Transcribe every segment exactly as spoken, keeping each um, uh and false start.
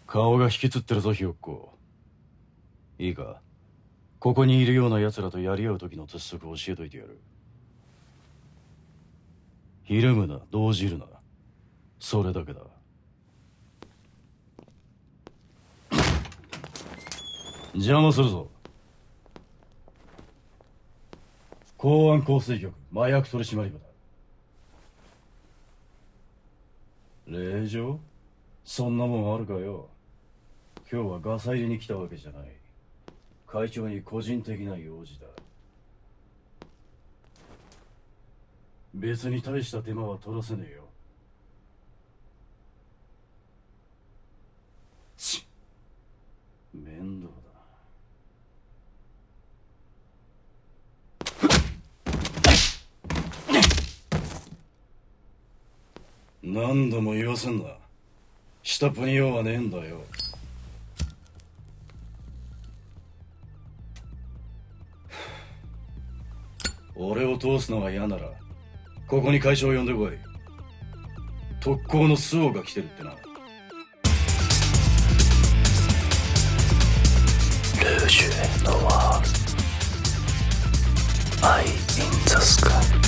顔が引きつってるぞ、ひよっこ。いいか、ここにいるような奴らとやり合う時の鉄則を教えといてやる。ひるむな、動じるな。それだけだ。邪魔するぞ。公安香水局麻薬取締部だ。令状？そんなもんあるかよ。今日はガサ入りに来たわけじゃない。会長に個人的な用事だ。別に大した手間は取らせねえよ。ち面倒だ。何度も言わせんな。下っ端に用はねえんだよ。俺を通すのが嫌ならここに会長を呼んでこい。特攻の周防が来てるってな。 ルージュ・ノワール Eye in the Sky。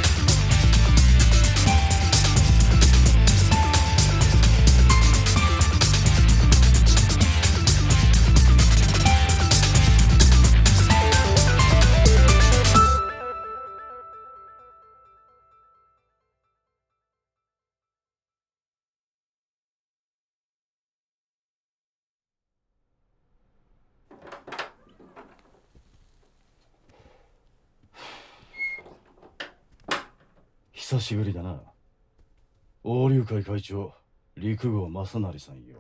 久しぶりだな。王龍会会長陸郷正成さんよ。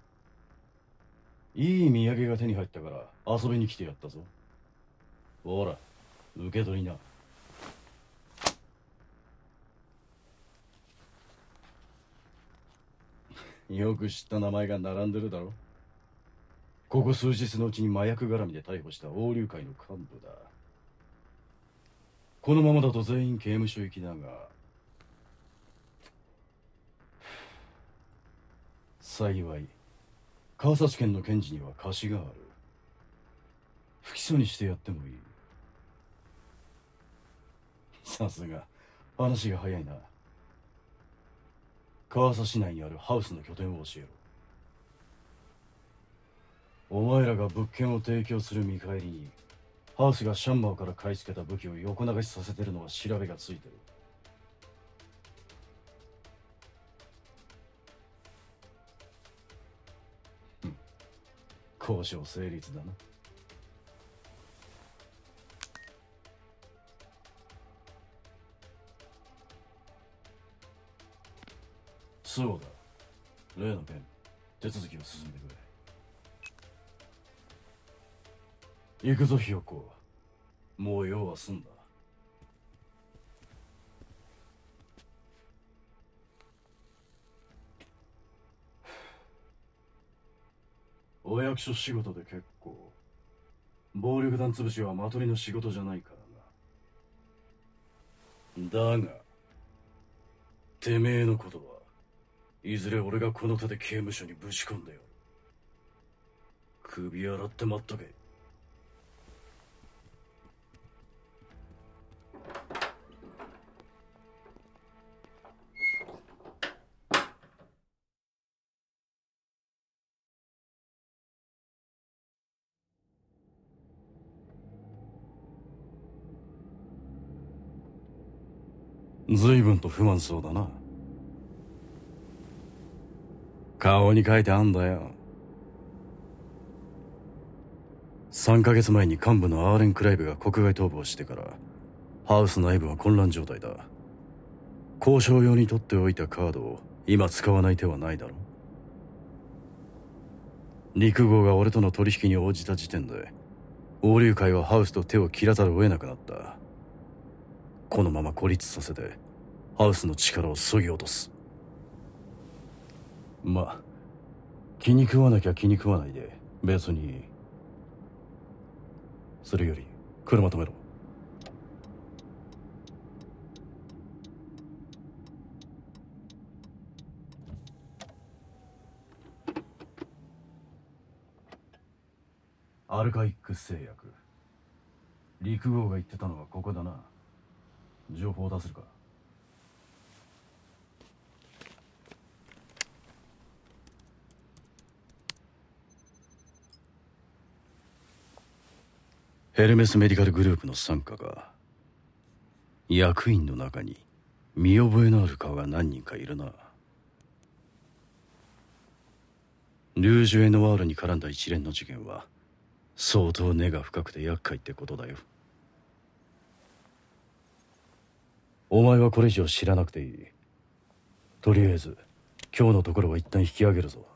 いい土産が手に入ったから遊びに来てやったぞ。ほら受け取りな。よく知った名前が並んでるだろ。ここ数日のうちに麻薬絡みで逮捕した王龍会の幹部だ。このままだと全員刑務所行きだが、幸い川崎県の検事には貸しがある。不起訴にしてやってもいい。さすが話が早いな。川崎市内にあるハウスの拠点を教えろ。お前らが物件を提供する見返りにハウスがシャンマーから買い付けた武器を横流しさせてるのは調べがついてる。交渉成立だな。そうだ、例の件手続きを進んでくれ。行くぞひよこ、もう用は済んだ。お役所仕事で結構。暴力団潰しはマトリの仕事じゃないからな。だがてめえのことはいずれ俺がこの手で刑務所にぶち込んでよ。首洗って待っとけ。随分と不満そうだな。顔に書いてあんだよ。さんかげつまえに幹部のアーレン・クライブが国外逃亡してからハウス内部は混乱状態だ。交渉用に取っておいたカードを今使わない手はないだろ。陸郷が俺との取引に応じた時点で王龍会はハウスと手を切らざるを得なくなった。このまま孤立させてハウスの力を削ぎ落とす。まあ気に食わなきゃ気に食わないで別にいい。それより車止めろ。 アルカイック製薬。陸郷が言ってたのはここだな。情報を出せるか？ヘルメスメディカルグループの傘下が役員の中に見覚えのある顔が何人かいるな。ルージュ・エノワールに絡んだ一連の事件は相当根が深くて厄介ってことだよ。お前はこれ以上知らなくていい。とりあえず今日のところは一旦引き上げるぞ。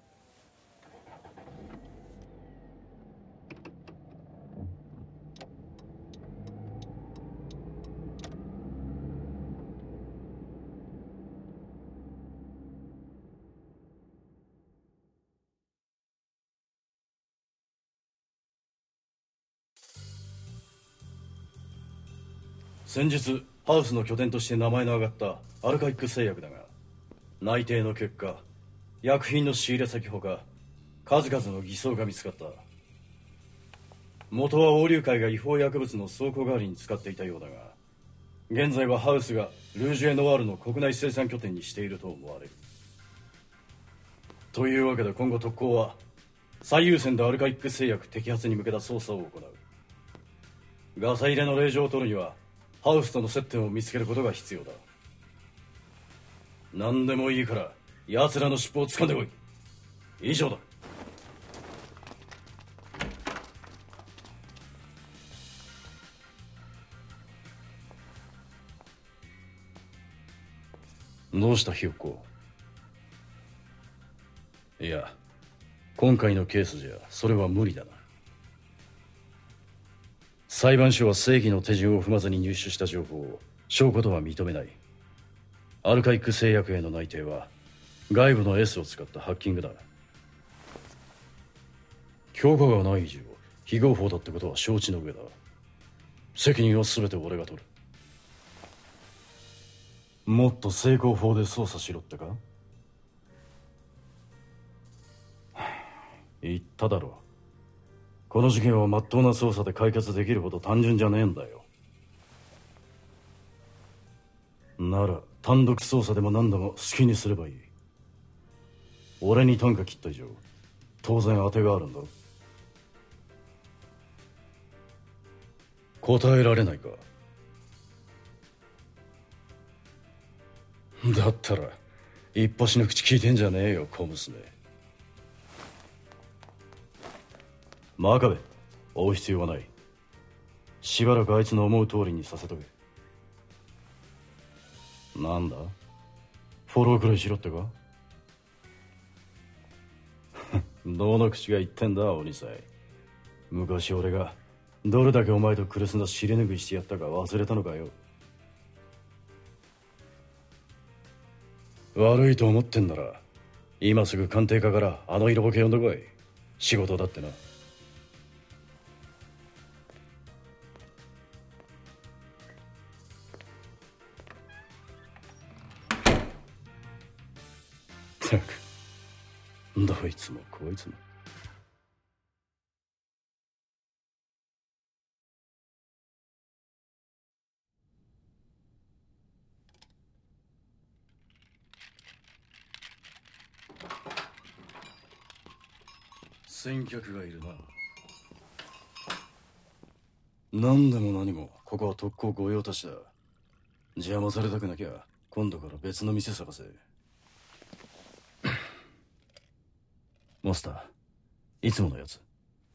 先日ハウスの拠点として名前の挙がったアルカイック製薬だが、内偵の結果薬品の仕入れ先ほか数々の偽装が見つかった。元は王流会が違法薬物の倉庫代わりに使っていたようだが、現在はハウスがルージュ・エノワールの国内生産拠点にしていると思われる。というわけで今後特攻は最優先でアルカイック製薬摘発に向けた捜査を行う。ガサ入れの令状を取るにはハウスとの接点を見つけることが必要だ。何でもいいから奴らの尻尾を掴んでこい。以上だ。どうしたひよっこ？いや、今回のケースじゃそれは無理だな。裁判所は正義の手順を踏まずに入手した情報を証拠とは認めない。アルカイック製薬への内偵は外部の エス を使ったハッキングだ。許可がない以上非合法だってことは承知の上だ。責任は全て俺が取る。もっと成功法で捜査しろってか？言っただろ。この事件は真っ当な捜査で解決できるほど単純じゃねえんだよ。なら単独捜査でも何でも好きにすればいい。俺に短歌切った以上当然当てがあるんだろ。答えられないか？だったら一発の口聞いてんじゃねえよ小娘。真壁、追う必要はない。しばらくあいつの思う通りにさせとけ。なんだ？フォローくらいしろってか？どの口が言ってんだ鬼さい。昔俺がどれだけお前と苦しんだ尻拭いしてやったか忘れたのかよ。悪いと思ってんなら今すぐ鑑定家からあの色ボケ呼んでこい。仕事だってな。ったくどいつもこいつも。先客がいるな。何でも何もここは特攻御用達だ。邪魔されたくなきゃ今度から別の店探せ。マスター、いつものやつ。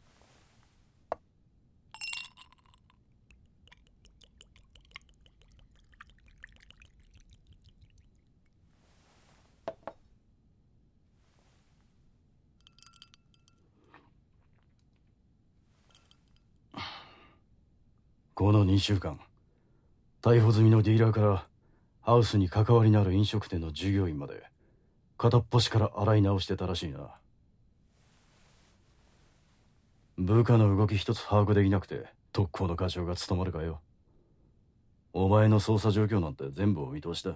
このにしゅうかん、逮捕済みのディーラーからハウスに関わりのある飲食店の従業員まで片っ端から洗い直してたらしいな。部下の動き一つ把握できなくて特攻の課長が務まるかよ。お前の捜査状況なんて全部お見通しだ。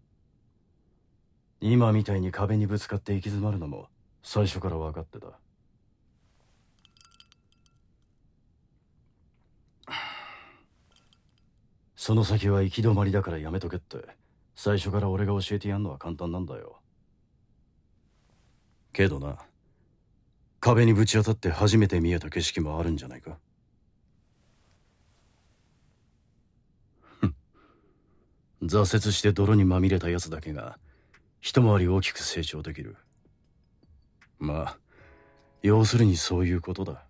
今みたいに壁にぶつかって行き詰まるのも最初から分かってた。 その先は行き止まりだからやめとけって最初から俺が教えてやんのは簡単なんだよ。けどな、壁にぶち当たって初めて見えた景色もあるんじゃないか。挫折して泥にまみれた奴だけが一回り大きく成長できる。まあ要するにそういうことだ。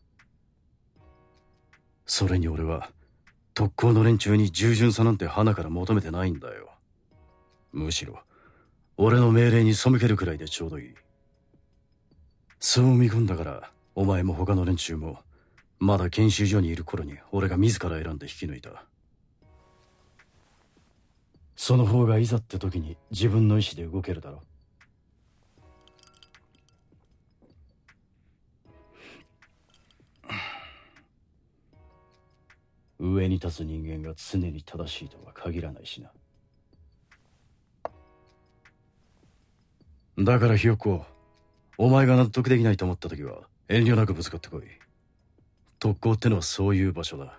それに俺は特攻の連中に従順さなんて花から求めてないんだよ。むしろ俺の命令に背けるくらいでちょうどいい。そう見込んだからお前も他の連中もまだ研修所にいる頃に俺が自ら選んで引き抜いた。その方がいざって時に自分の意志で動けるだろ。上に立つ人間が常に正しいとは限らないしな。だからひよっこ、お前が納得できないと思った時は遠慮なくぶつかってこい。特攻ってのはそういう場所だ。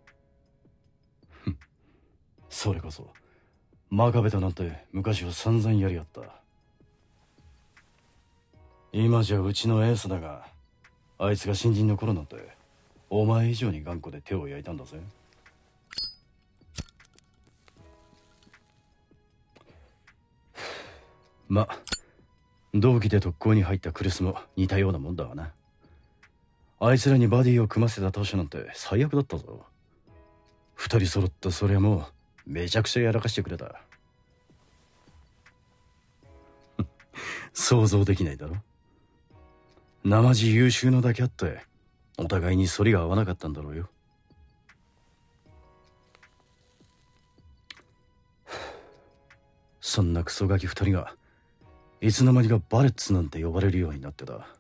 それこそ真壁となんて昔は散々やり合った。今じゃうちのエースだが、あいつが新人の頃なんてお前以上に頑固で手を焼いたんだぜ。ま、同期で特攻に入ったクリスも似たようなもんだわな。あいつらにバディを組ませた当初なんて最悪だったぞ。二人揃ったそりゃもうめちゃくちゃやらかしてくれた。想像できないだろ。生地優秀なだけあってお互いに反りが合わなかったんだろうよ。そんなクソガキ二人がいつの間にかバレッツなんて呼ばれるようになってた。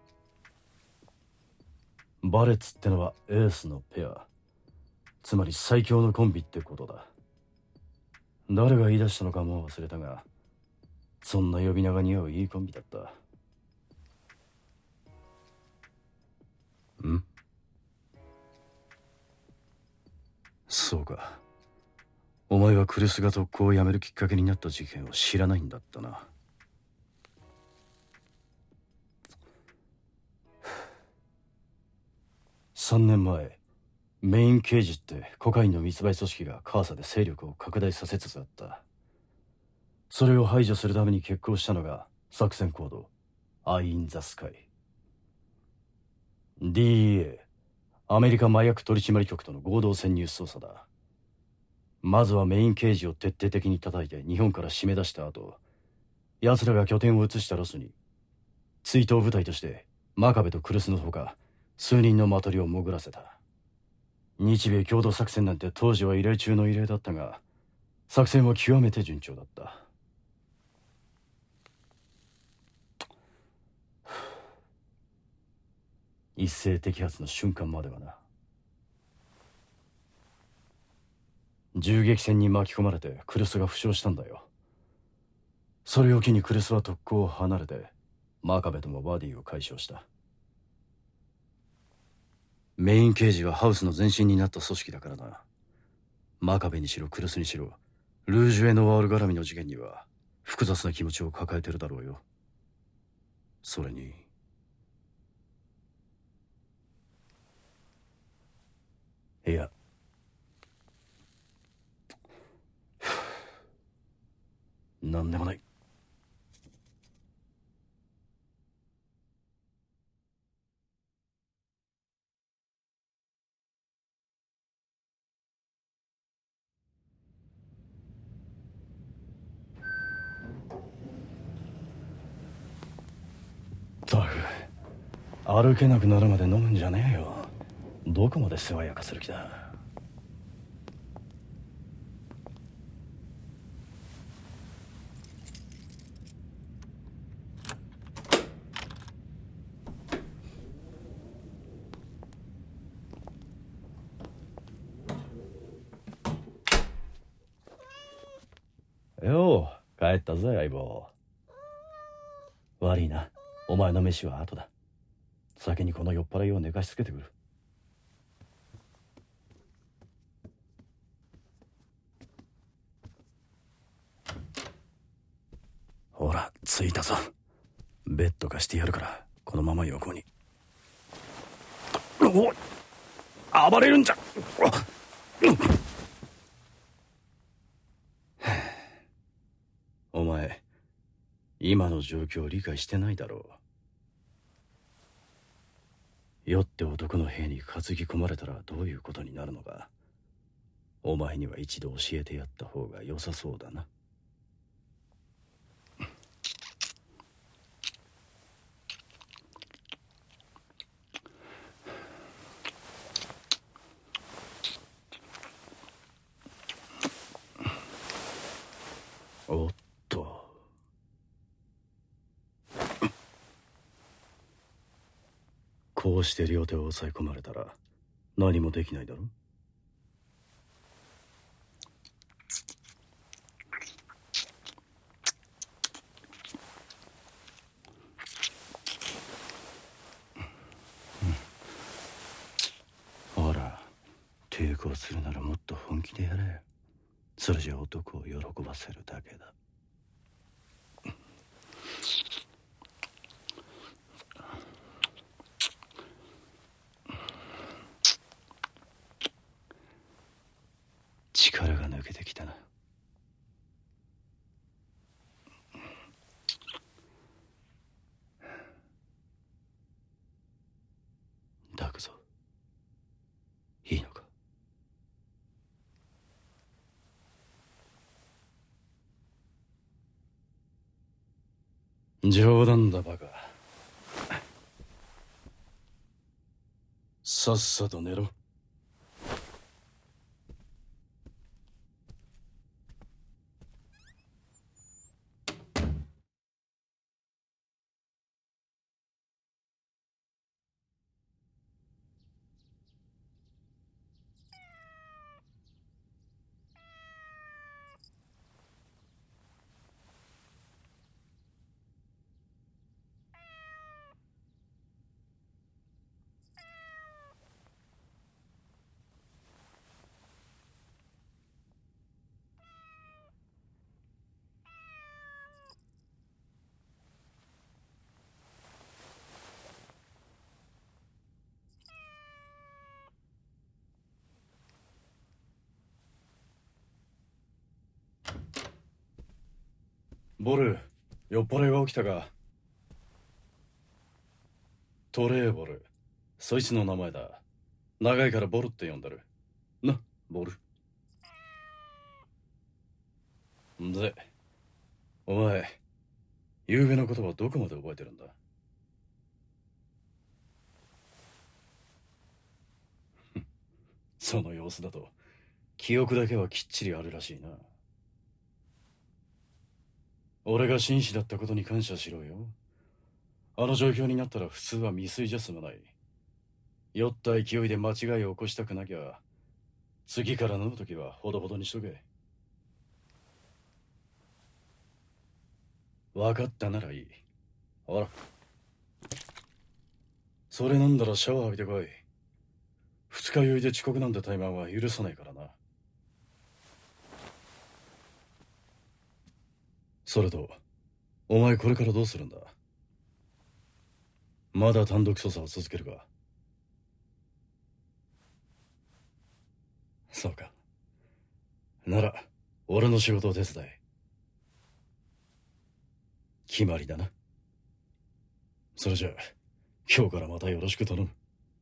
バレッツってのはエースのペア、つまり最強のコンビってことだ。誰が言い出したのかもう忘れたが、そんな呼び名が似合ういいコンビだった。ん？そうか。お前はクルスが特攻をやめるきっかけになった事件を知らないんだったな。さんねんまえ、メイン刑事ってコカインの密売組織がカーサで勢力を拡大させつつあった。それを排除するために決行したのが作戦行動アイ・イン・ザ・スカイ。 ディーイーエー アメリカ麻薬取締局との合同潜入捜査だ。まずはメイン刑事を徹底的に叩いて日本から締め出した後、奴らが拠点を移したロスに追悼部隊として真壁とクルスのほか数人のマトリを潜らせた。日米共同作戦なんて当時は異例中の異例だったが、作戦は極めて順調だった。一斉摘発の瞬間まではな。銃撃戦に巻き込まれてクルスが負傷したんだよ。それを機にクルスは特攻を離れて真壁ともバディを解消した。メイン刑事はハウスの前身になった組織だからな。真壁にしろクルスにしろルージュ・エノワール絡みの事件には複雑な気持ちを抱えてるだろうよ。それにいやなんでもない。ったく歩けなくなるまで飲むんじゃねえよ。どこまで世話焼かせる気だ。よう帰ったぜ相棒。悪いな、お前の飯は後だ。先にこの酔っ払いを寝かしつけてくる。 ほら着いたぞ。ベッド貸してやるからこのまま横に。おい、暴れるんじゃ。お前今の状況を理解してないだろう。酔って男の部屋に担ぎ込まれたらどういうことになるのか、お前には一度教えてやった方が良さそうだな。おっと、こうして両手を押さえ込まれたら何もできないだろ。ほら、抵抗するならもっと本気でやれ。それじゃ男を喜ばせるだけだ。力が抜けてきたな。抱くぞ。いいのか。冗談だバカ。さっさと寝ろ。ボル、酔っ払いは起きたか。トレーボル、そいつの名前だ。長いからボルって呼んでる。な、ボル。で、お前、夕べのことはどこまで覚えてるんだ。その様子だと、記憶だけはきっちりあるらしいな。俺が紳士だったことに感謝しろよ。あの状況になったら普通は未遂じゃ済まない。酔った勢いで間違いを起こしたくなきゃ、次から飲むときはほどほどにしとけ。分かったならいい。ほら。それ飲んだらシャワー浴びてこい。二日酔いで遅刻なんて怠慢は許さないからな。それと、お前これからどうするんだ。まだ単独捜査を続けるか。そうか。なら、俺の仕事を手伝え。決まりだな。それじゃあ、今日からまたよろしく頼む。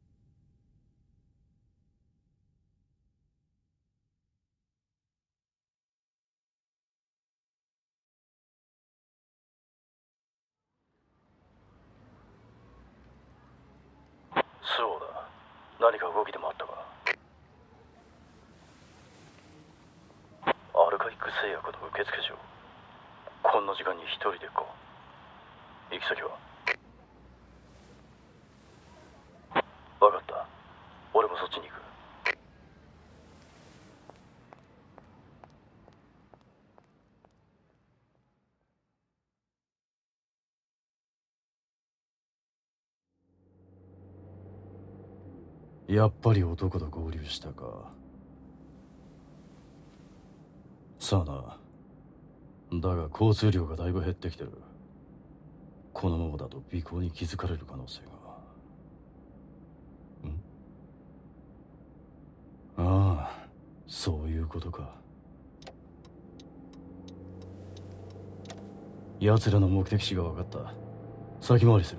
そうだ。何か動きでもあったか。アルカイック製薬の受付所。こんな時間に一人でか。行き先は？分かった。俺もそっちに行く。やっぱり男と合流したか。さあな。 だが交通量がだいぶ減ってきてる。このままだと尾行に気づかれる可能性が。んああ、そういうことか。奴らの目的地が分かった。先回りする。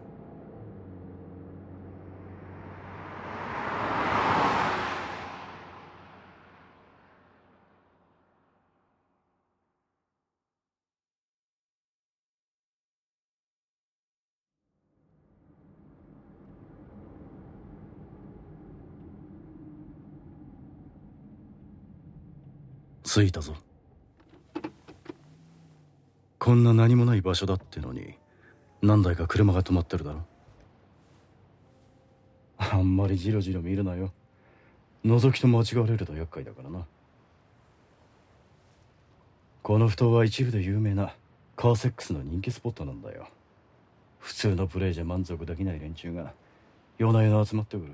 着いたぞ。こんな何もない場所だってのに何台か車が止まってるだろ。あんまりジロジロ見るなよ。覗きと間違われると厄介だからな。この埠頭は一部で有名なカーセックスの人気スポットなんだよ。普通のプレイじゃ満足できない連中が夜な夜な集まってくる。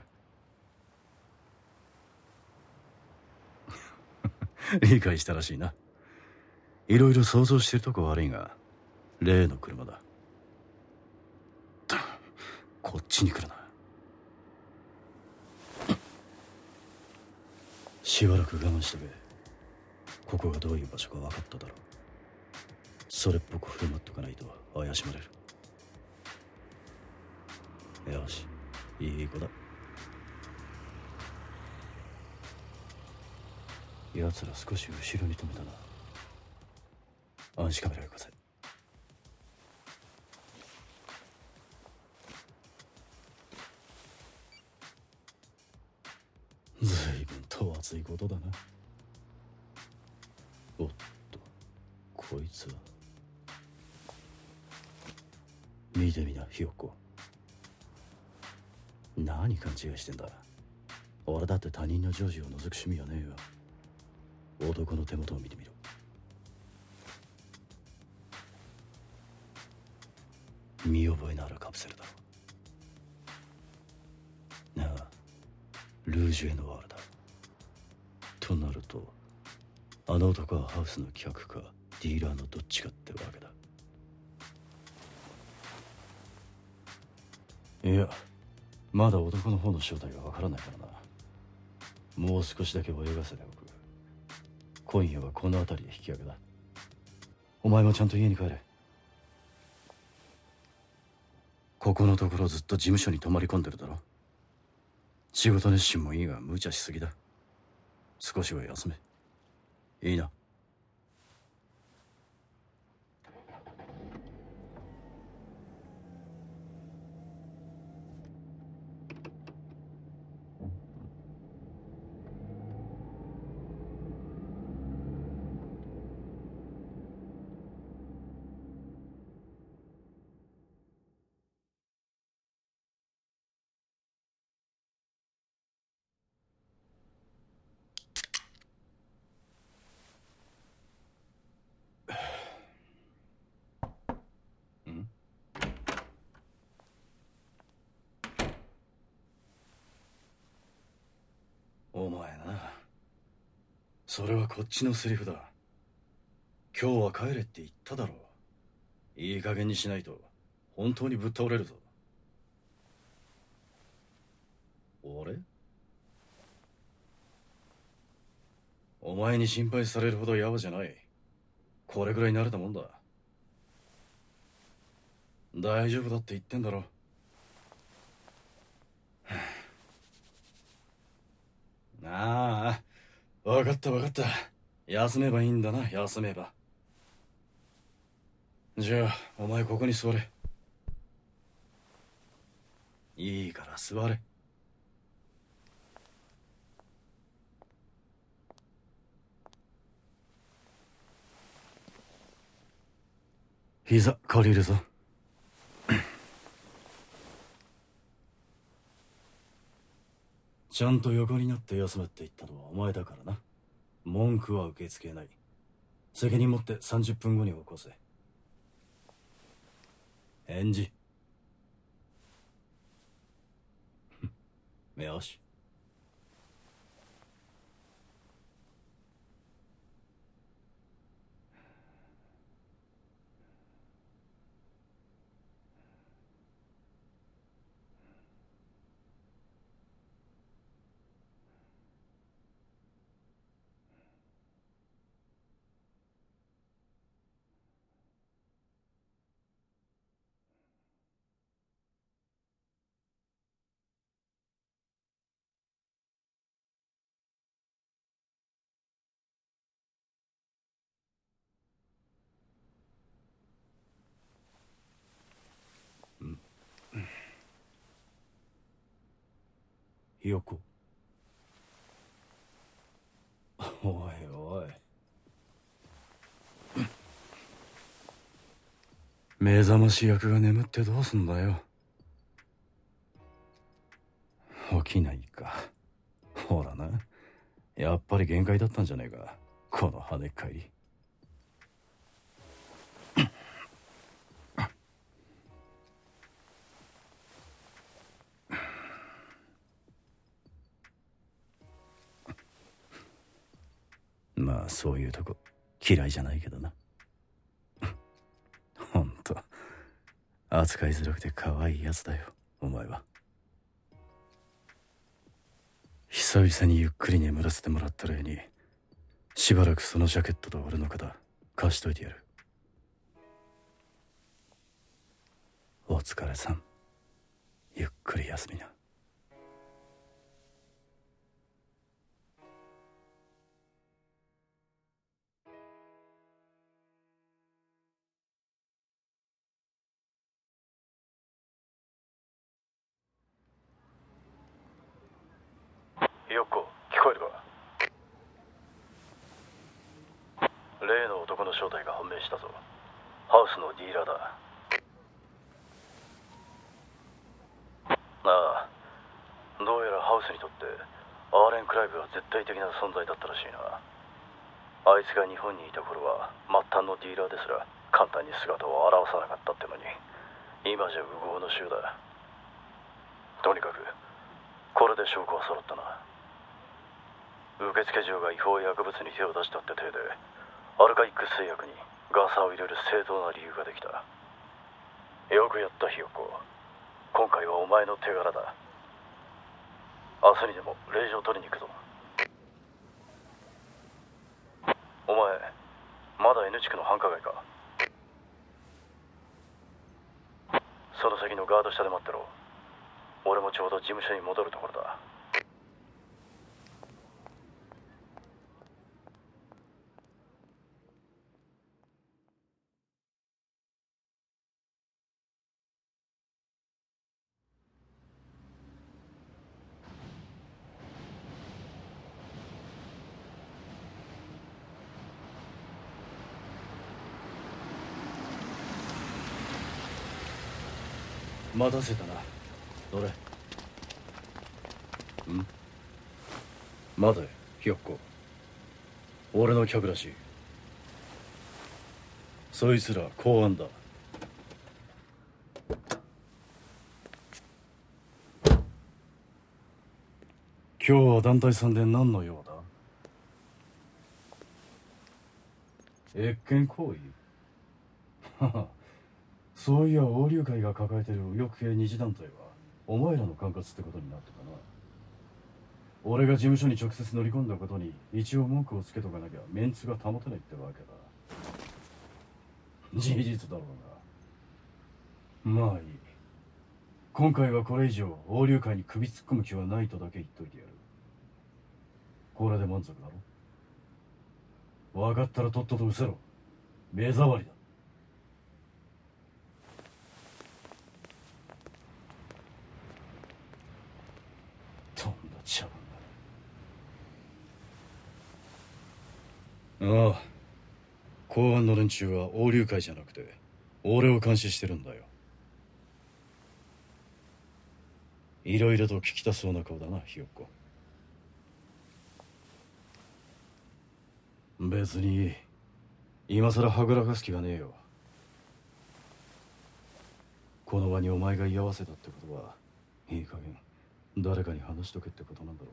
理解したらしいな。いろいろ想像してるとこ悪いが、例の車だ。こっちに来るな。しばらく我慢しとけ。ここがどういう場所か分かっただろう。それっぽく振る舞っとかないと怪しまれる。よし、いい子だ。奴ら少し後ろに止めたな。暗視カメラよこせ。随分と熱いことだな。おっと、こいつは。見てみな、ひよっこ。何勘違いしてんだ。俺だって他人の常時を覗く趣味はねえよ。男の手元を見てみろ。見覚えのあるカプセルだろ。なあ、ルージュへのワールだ。となると、あの男はハウスの客かディーラーのどっちかってわけだ。いや、まだ男の方の正体がわからないからな。もう少しだけ泳がせておく。今夜はこの辺りで引き上げだ。お前もちゃんと家に帰れ。ここのところずっと事務所に泊まり込んでるだろ。仕事熱心もいいが無茶しすぎだ。少しは休め。いいな。お前な。それはこっちのセリフだ。今日は帰れって言っただろう。いい加減にしないと本当にぶっ倒れるぞ。俺？お前に心配されるほどヤバじゃない。これぐらい慣れたもんだ。大丈夫だって言ってんだろ。ああ、分かった分かった。休めばいいんだな、休めば。じゃあ、お前ここに座れ。いいから座れ。膝借りるぞ。ちゃんと横になって休めって言ったのはお前だからな。文句は受け付けない。責任持ってさんじゅっぷんごに起こせ。返事。よし。 ひよこ。おいおい。目覚まし役が眠ってどうすんだよ。起きないか。ほらな。やっぱり限界だったんじゃねえか。この跳ねっ返り。まあそういうとこ嫌いじゃないけどな。ほんと扱いづらくて可愛いやつだよお前は。久々にゆっくり眠らせてもらった例にしばらくそのジャケットと俺の肩貸しといてやる。お疲れさん。ゆっくり休みな。ひよっこ、聞こえるか？例の男の正体が判明したぞ。ハウスのディーラーだ。ああ、どうやらハウスにとってアーレン・クライブは絶対的な存在だったらしいな。あいつが日本にいた頃は末端のディーラーですら簡単に姿を現さなかったってのに、今じゃ烏合の衆だ。とにかくこれで証拠は揃ったな。受付嬢が違法薬物に手を出したって体でアルカイック製薬にガサを入れる正当な理由ができた。よくやったひよっこ。今回はお前の手柄だ。明日にでも令状取りに行くぞ。お前まだ N 地区の繁華街か？その先のガード下で待ってろ。俺もちょうど事務所に戻るところだ。待たせたな。どれ？ん？待て、ひよっこ。俺の客らしい。そいつら公安だ。今日は団体さんで何の用だ？越権行為？ははそういや横流会が抱えてる右翼系二次団体はお前らの管轄ってことになったかな。俺が事務所に直接乗り込んだことに一応文句をつけとかなきゃメンツが保てないってわけだ。事実だろうが。まあいい。今回はこれ以上横流会に首突っ込む気はないとだけ言っといてやる。これで満足だろ？分かったらとっとと失せろ。目障りだ。とんだ茶番だ。ああ、公安の連中は横流会じゃなくて俺を監視してるんだよ。いろいろと聞きたそうな顔だな、ひよっこ。別に今さらはぐらかす気はねえよ。この場にお前が居合わせたってことはいい加減誰かに話しとけってことなんだろ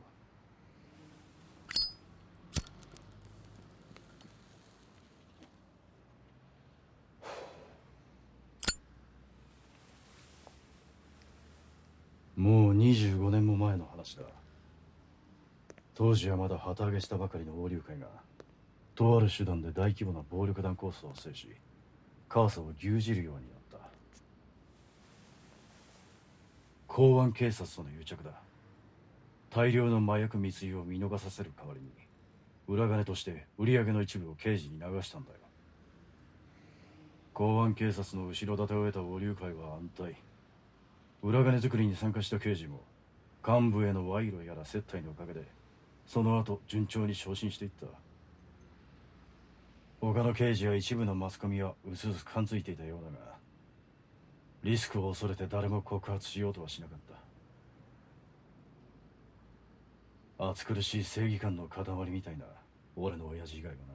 う。もうにじゅうごねんも前の話だ。当時はまだ旗揚げしたばかりの横流会がとある手段で大規模な暴力団抗争を制しカーサを牛耳るようになった。公安警察との癒着だ。大量の麻薬密輸を見逃させる代わりに裏金として売り上げの一部を刑事に流したんだよ。公安警察の後ろ盾を得た横流会は安泰。裏金作りに参加した刑事も幹部への賄賂やら接待のおかげでその後順調に昇進していった。他の刑事や一部のマスコミはうすうす感づいていたようだが、リスクを恐れて誰も告発しようとはしなかった。暑苦しい正義感の塊みたいな俺の親父以外はな。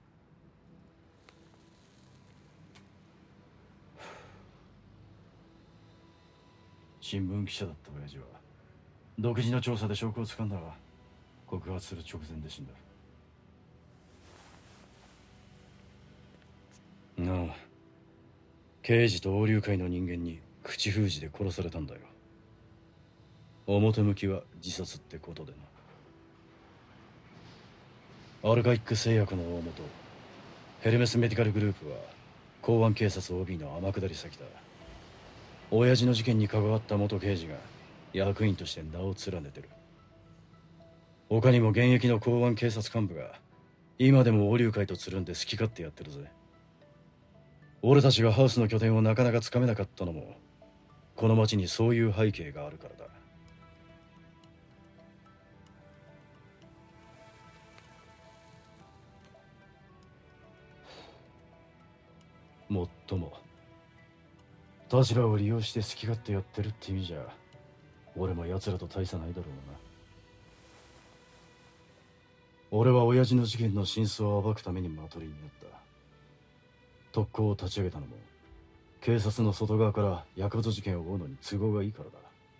新聞記者だった親父は独自の調査で証拠をつかんだが、告発する直前で死んだ。なあ、刑事と横流会の人間に口封じで殺されたんだよ。表向きは自殺ってことでな。アルカイック製薬の大元ヘルメスメディカルグループは公安警察 オービー の天下り先だ。親父の事件に関わった元刑事が役員として名を連ねてる。他にも現役の公安警察幹部が今でも横流会とつるんで好き勝手やってるぜ。俺たちがハウスの拠点をなかなかつかめなかったのもこの町にそういう背景があるからだ。もっとも立場を利用して好き勝手やってるって意味じゃ俺も奴らと大差ないだろうな。俺は親父の事件の真相を暴くためにマトリになった。特攻を立ち上げたのも警察の外側から薬物事件を追うのに都合がいいからだ。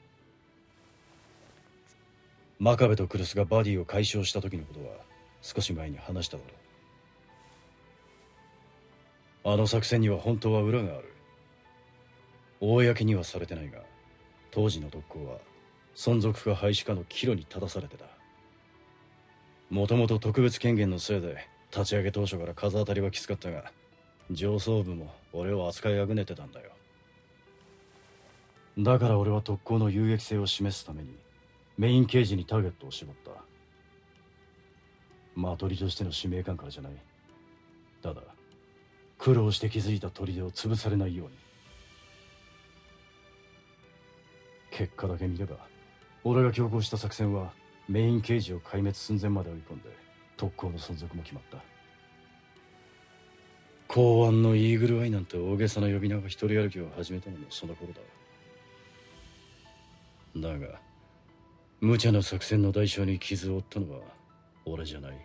真壁とクルスがバディを解消した時のことは少し前に話しただろう。あの作戦には本当は裏がある。公にはされてないが当時の特攻は存続か廃止かの岐路に立たされてた。もともと特別権限のせいで立ち上げ当初から風当たりはきつかったが上層部も俺を扱いあぐねてたんだよ。だから俺は特攻の有益性を示すためにメイン刑事にターゲットを絞った。マトリとしての使命感からじゃない。ただ苦労して築いた砦を潰されないように。結果だけ見れば俺が強行した作戦はメイン刑事を壊滅寸前まで追い込んで特攻の存続も決まった。公安のイーグルアイなんて大げさな呼び名が一人歩きを始めたのもその頃だ。だが無茶な作戦の代償に傷を負ったのは俺じゃない。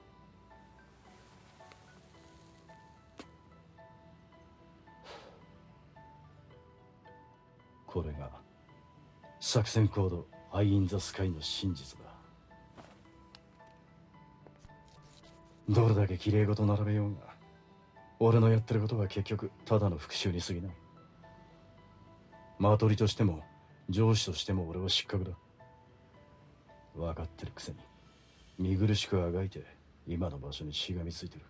これが作戦コードアイ・イン・ザ・スカイの真実だ。どれだけ綺麗事並べようが俺のやってることは結局ただの復讐に過ぎない。マトリとしても上司としても俺は失格だ。分かってるくせに見苦しくあがいて今の場所にしがみついてる。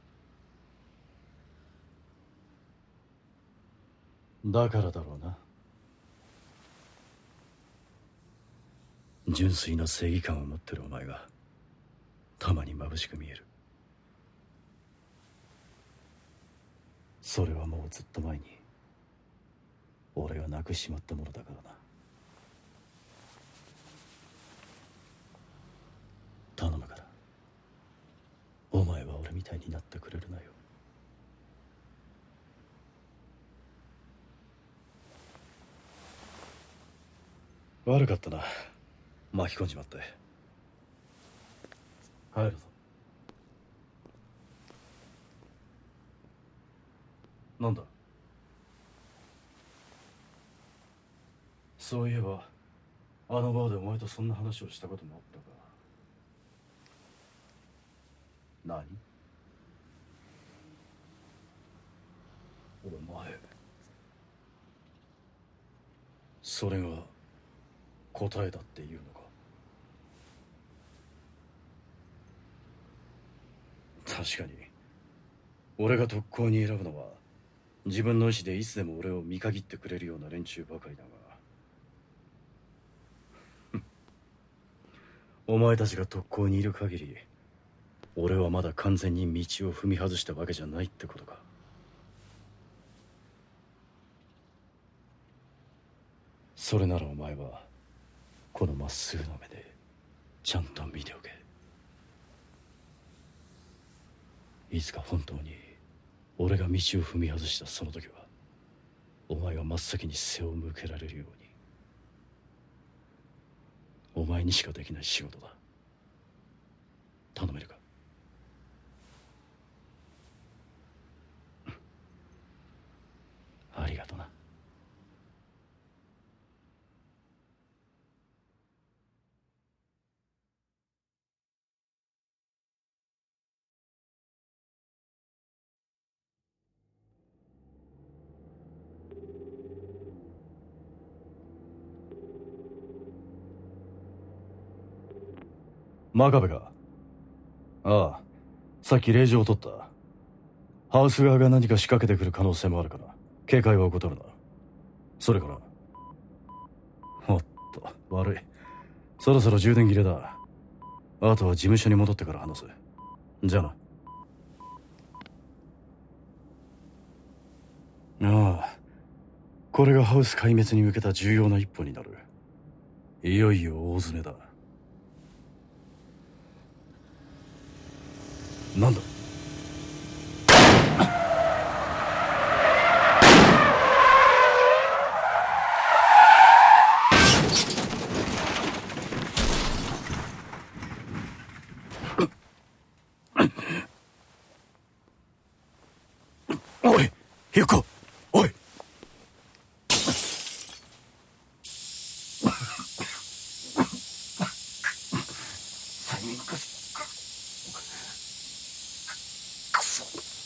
だからだろうな。純粋な正義感を持ってるお前がたまに眩しく見える。それはもうずっと前に俺がなくしちまったものだからな。頼むからお前は俺みたいになってくれるなよ。悪かったな、巻き込んじまって。帰るぞ。なんだ。そういえばあのバーでお前とそんな話をしたこともあったか。何？お前それが答えだっていうのか。確かに俺が特攻に選ぶのは自分の意志でいつでも俺を見限ってくれるような連中ばかりだがお前たちが特攻にいる限り俺はまだ完全に道を踏み外したわけじゃないってことか。それならお前はこのまっすぐな目でちゃんと見ておけ。いつか本当に俺が道を踏み外したその時は、お前が真っ先に背を向けられるように。お前にしかできない仕事だ。頼めるか？ありがとな。真壁か？ああ、さっき令状を取った。ハウス側が何か仕掛けてくる可能性もあるから警戒は怠るな。それから、おっと悪い、そろそろ充電切れだ。あとは事務所に戻ってから話す。じゃあな。ああ、これがハウス壊滅に向けた重要な一歩になる。いよいよ大詰めだ。なんだ？おい、ひよこ、おい。催眠薬か。くそ。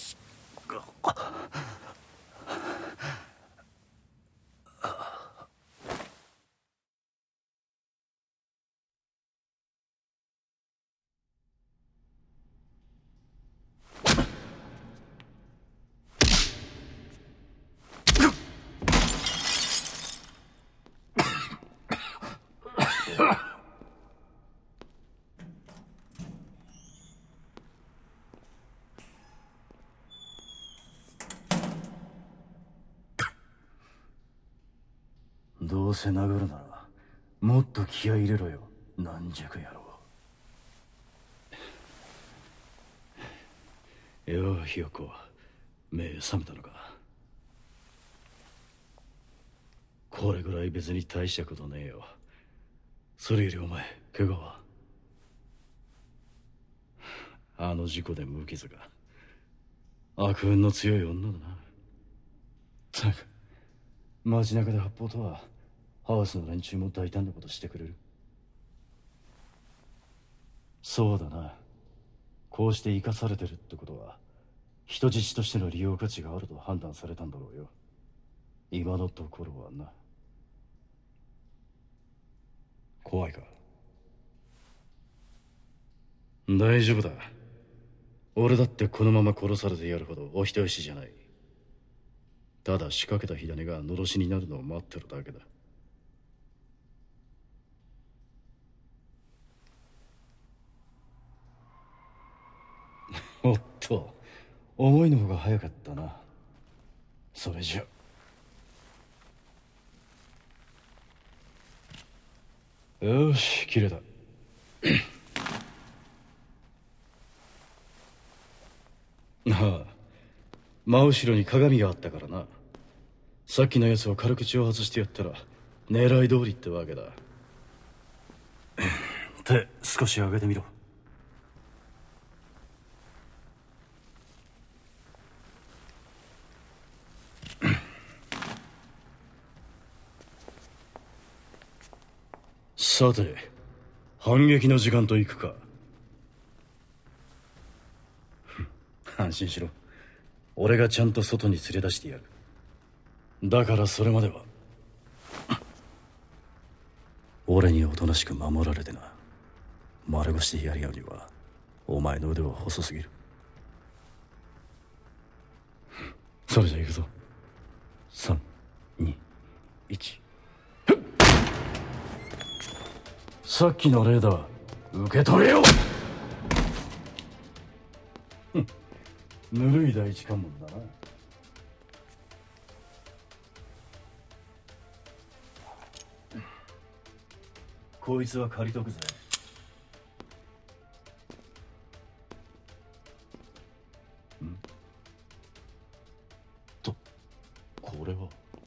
どうせ殴るならもっと気合い入れろよ、軟弱野郎。ようひよこ、目覚めたのか？これぐらい別に大したことねえよ。それよりお前、怪我は？あの事故で無傷か。悪運の強い女だな。ったく、街中で発砲とはハウスの連中も大胆なことしてくれる。そうだな。こうして生かされてるってことは人質としての利用価値があると判断されたんだろうよ、今のところはな。怖いか？大丈夫だ。俺だってこのまま殺されてやるほどお人よしじゃない。ただ仕掛けた火種がのろしになるのを待ってるだけだ。おっと、思いの方が早かったな。それじゃよし、綺麗だ。ああ、真後ろに鏡があったからな。さっきのやつを軽く挑発してやったら狙い通りってわけだ。手少し上げてみろ。さて、反撃の時間といくか。安心しろ、俺がちゃんと外に連れ出してやる。だからそれまでは俺におとなしく守られてな。丸腰でやり合うにはお前の腕は細すぎる。それじゃ行くぞ。さん、に、いち。さっきのレーダー受け取れよ。ぬるい第一関門だな。 こいつは借りとくぜ。んと、これは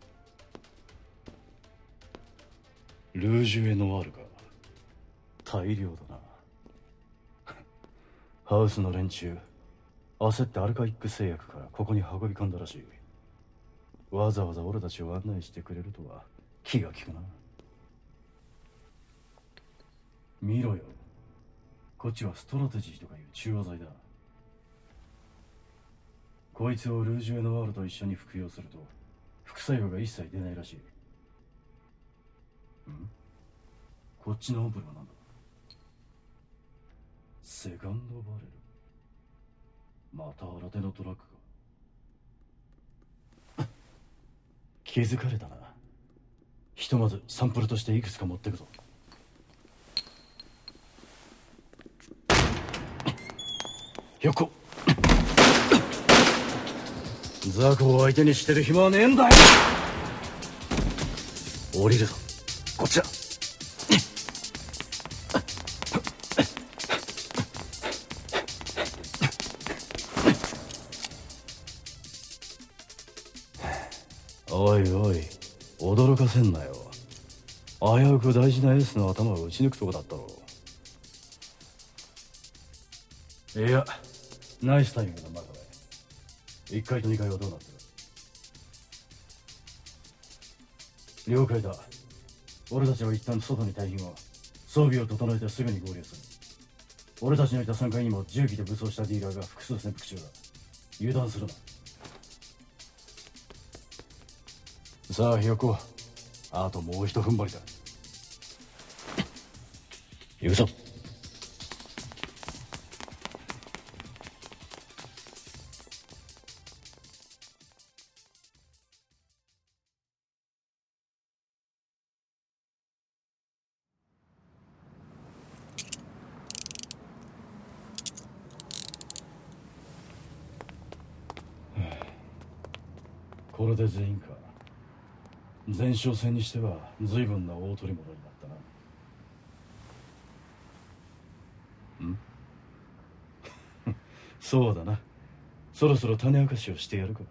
ルージュエノワールか。大量だな。ハウスの連中焦ってアルカイック製薬からここに運び込んだらしい。わざわざ俺たちを案内してくれるとは気が利くな。見ろよ、こっちはストラテジーとかいう中和剤だ。こいつをルージュエノワールと一緒に服用すると副作用が一切出ないらしい。んこっちのアンプルは何だ。セカンドバレル。また新手のトラックか。気づかれたな。ひとまずサンプルとしていくつか持ってくぞ。ひょっこ雑魚を相手にしてる暇はねえんだよ。降りるぞ、こっちだ。おいおい、驚かせんなよ。危うく大事なエースの頭を打ち抜くとこだったろう。いや、ナイスタイミングだ、マカベ。いっかいとにかいはどうなってる？了解だ。俺たちは一旦外に退避後、装備を整えてすぐに合流する。俺たちのいたさんがいにも重機で武装したディーラーが複数潜伏中だ。油断するな。さあひよこ、あともうひと踏ん張りだ。行くぞ。これで全員か。前哨戦にしては随分な大取り物になったな。んそうだな。そろそろ種明かしをしてやるか。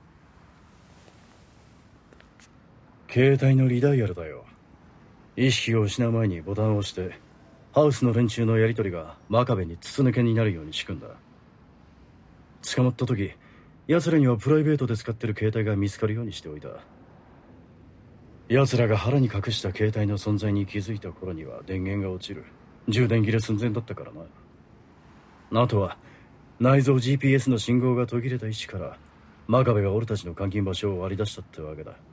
携帯のリダイヤルだよ。意識を失う前にボタンを押してハウスの連中のやり取りが真壁に筒抜けになるように仕組んだ。捕まった時、奴らにはプライベートで使ってる携帯が見つかるようにしておいた。奴らが腹に隠した携帯の存在に気づいた頃には電源が落ちる。充電切れ寸前だったからな。あとは内蔵 ジーピーエス の信号が途切れた位置から真壁が俺たちの監禁場所を割り出したってわけだ。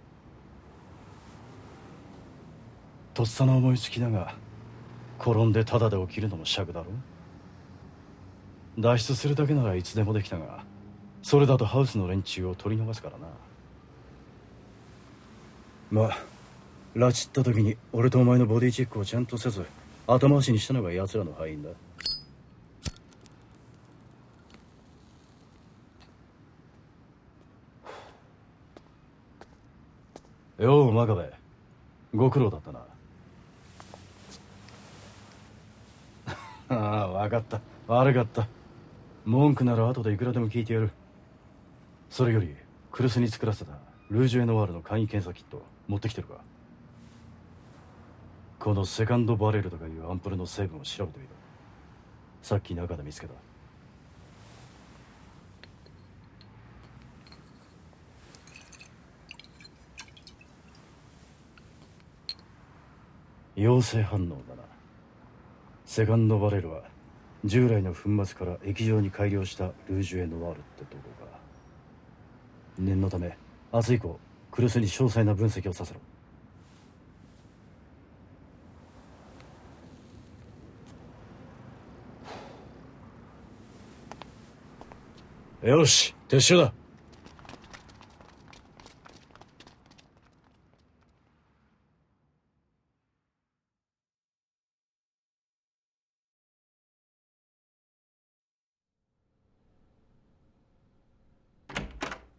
とっさの思いつきだが、転んでタダで起きるのも尺だろ。脱出するだけならいつでもできたが、それだとハウスの連中を取り逃すからな。まあ拉致った時に俺とお前のボディチェックをちゃんとせず後回しにしたのが奴らの敗因だ。よう真壁、ご苦労だったな。ああ、分かった。悪かった。文句なら後でいくらでも聞いてやる。それよりクルスに作らせたルージュエノワールの簡易検査キット持ってきてるか。このセカンドバレルとかいうアンプルの成分を調べてみろ。さっき中で見つけた。陽性反応だな。セカンドバレルは従来の粉末から液状に改良したルージュエノワールってとこか。念のため明日以降クルスに詳細な分析をさせろ。よし、撤収だ。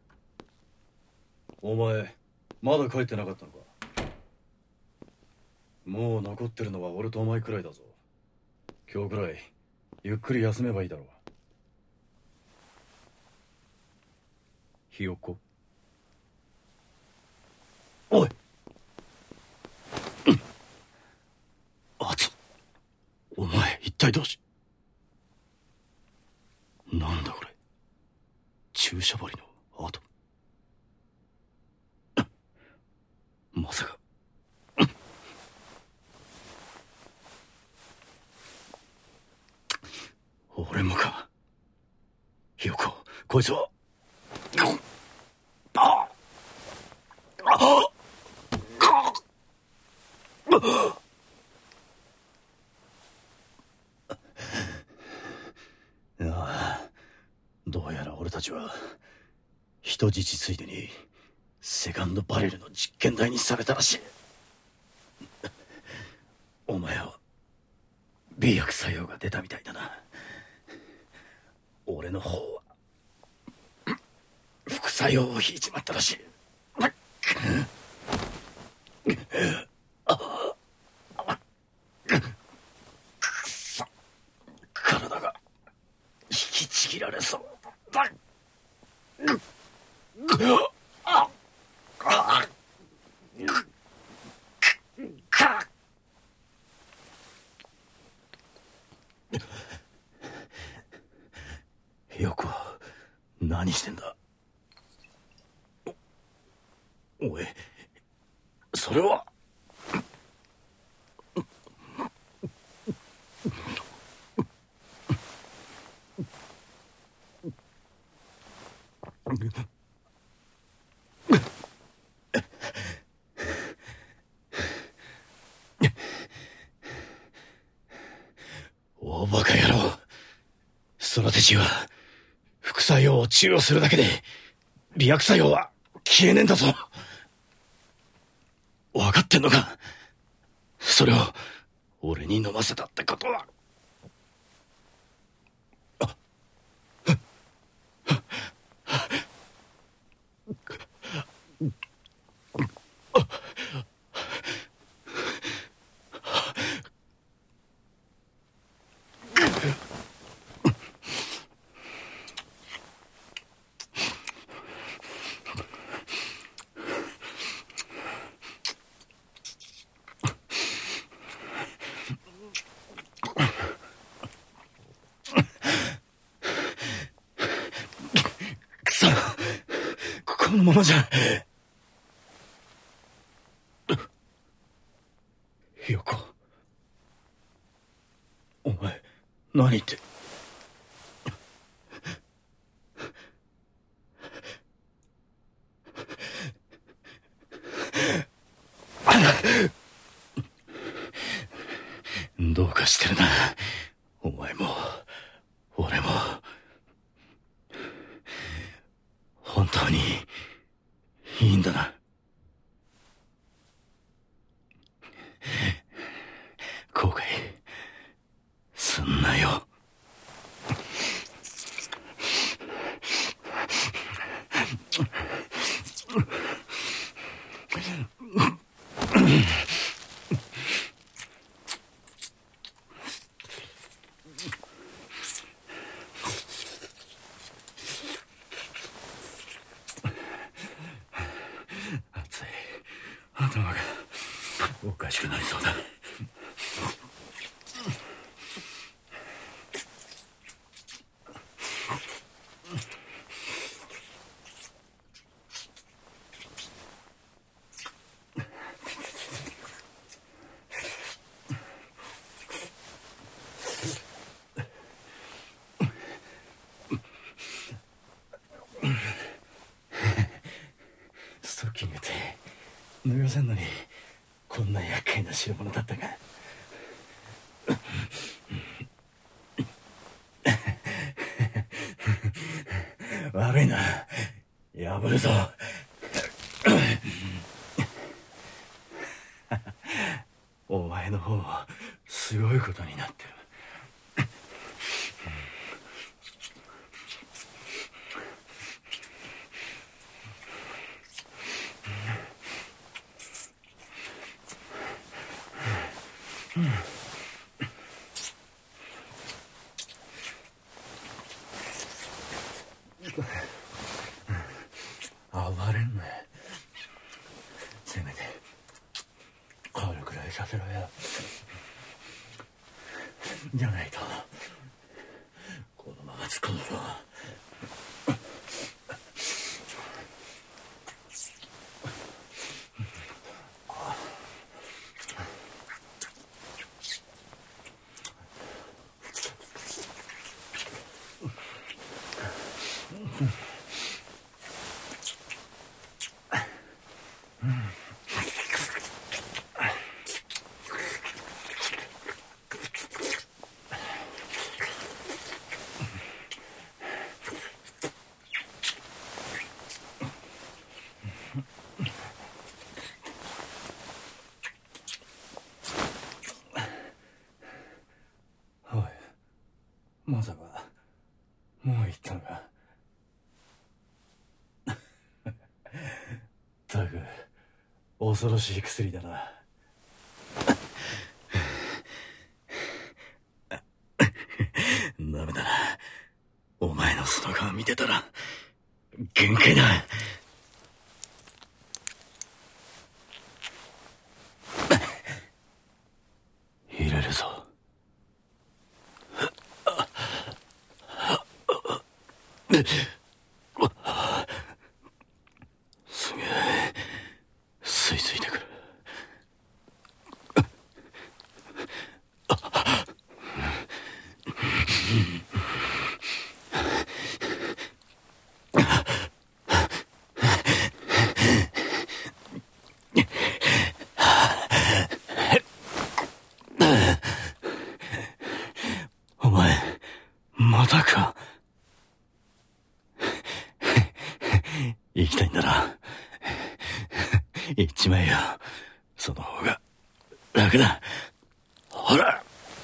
お前まだ帰ってなかったのか。 もう残ってるのは俺とお前くらいだぞ。今日くらいゆっくり休めばいいだろう。ひよこ。おい、うん、あつ、お前一体どうし。なんだこれ、注射針の跡。まさか俺もか。ひよこ、こいつはああああ、どうやら俺たちは人質ついでにセカンドバレルの実験台にされたらしい。お前は美薬作用が出たみたいだな。俺の方は副作用を引いちまったらしい。くそ、体が引きちぎられそうだ。ひよこ、何してんだ。お、おい、それは。おバカ野郎、ストラテジーは副作用を治療するだけで美薬作用は消えねえんだぞ。分かってんのか。それを俺に飲ませたってことは。あくそ、このままじゃ。ひよこ、お前何言って。どうかしてるな、お前も俺も。本当にいいんだな。後悔すんなよ。熱い、頭がおかしくなりそうだ。ストッキングって脱がせんのにこんな厄介な代物だったか。悪いな、破るぞ。お前の方はすごいことになってる。 暴れんなよ。せめて帰るくらいさせろよ。じゃないとこのまま突っ込むぞ。まさかもう行ったのか。ったく恐ろしい薬だな。ダメだな。お前のその顔見てたら限界だ。入れるぞ。すげえ吸い付いてくる。お前またか。行きたいんだな。行っちまえよ。その方が楽だ。ほら。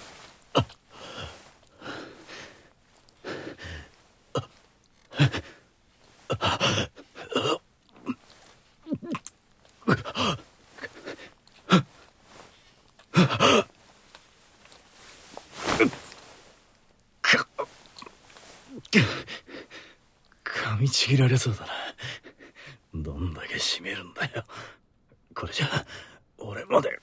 噛みちぎられそうだな。どんだけ締めるんだよ。これじゃ俺まで。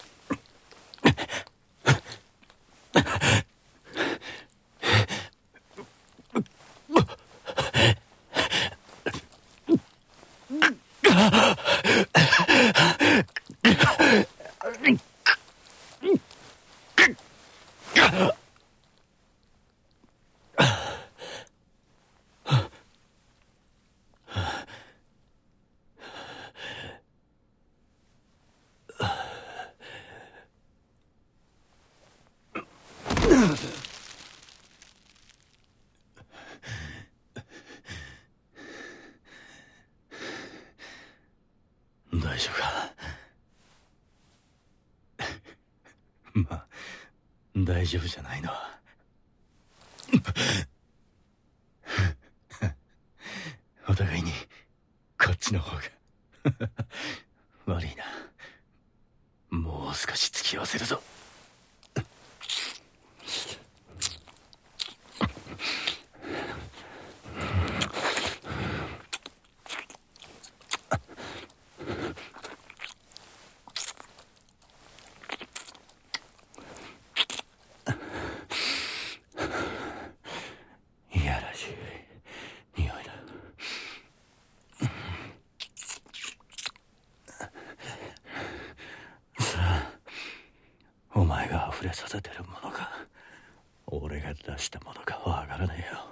大丈夫か。まあ大丈夫じゃないのはお互いにこっちの方が悪いな。もう少し付き合わせるぞ。いやらしい匂いだ。さあ、お前が溢れさせてるものか俺が出したものかわからねえよ。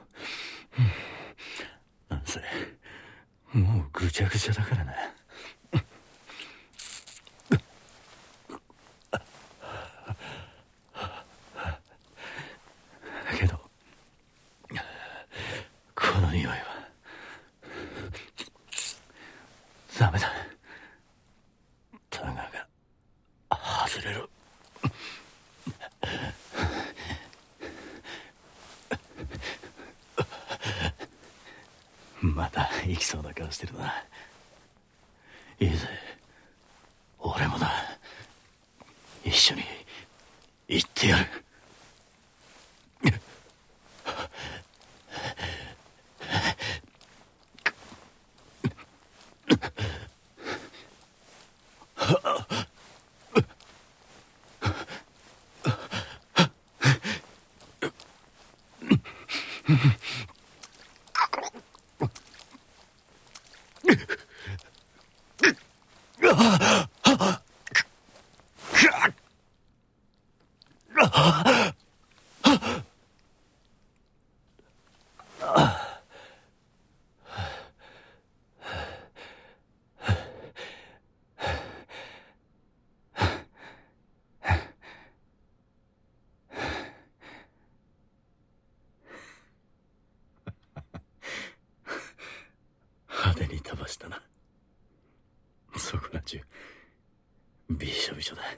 なんせもうぐちゃぐちゃだからな。だけどこの匂いはダメだ。タガが外れる。また行きそうな顔してるな。いいぜ、俺もだ。一緒にってやる。派手に飛ばしたな。そこら中びしょびしょだ。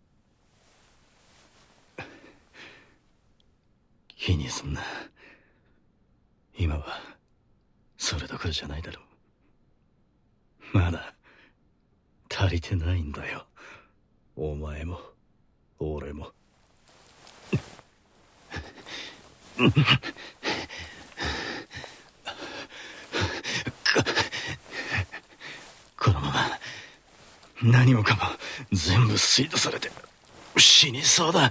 気にすんな。今はそれどころじゃないだろう。まだ足りてないんだよ。お前も俺も。このまま何もかも全部吸い出されて死にそうだ。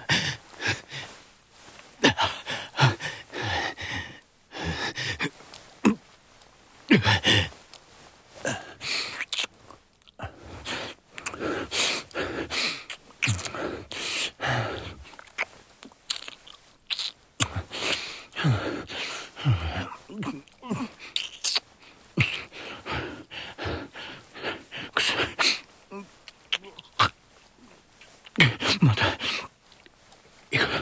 まだいく。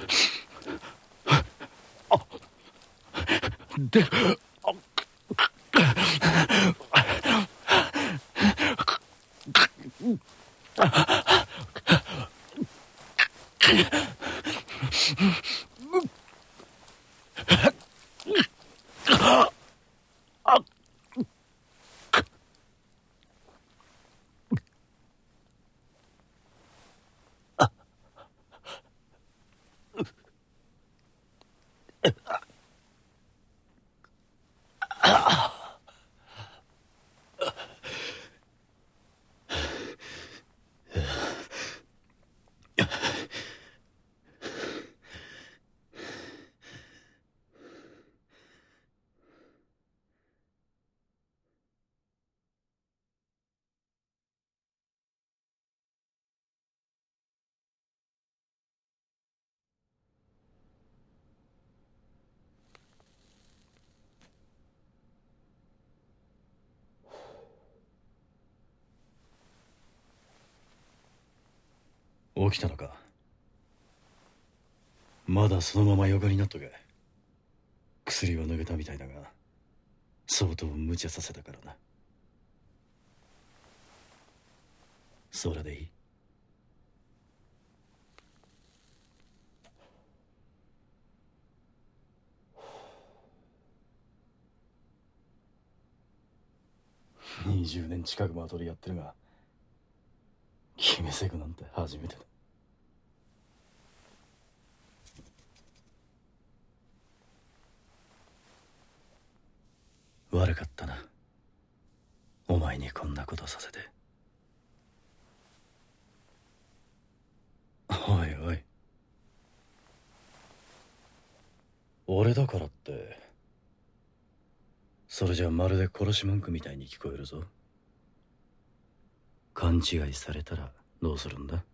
あであ起きたのか。まだそのまま横になっとけ。薬は抜けたみたいだが相当無茶させたからな。それでいい。にじゅうねん近くマトリやってるが決めセグなんて初めてだ。悪かったな、お前にこんなことさせて。おいおい、俺だからってそれじゃまるで殺し文句みたいに聞こえるぞ。勘違いされたらどうするんだ。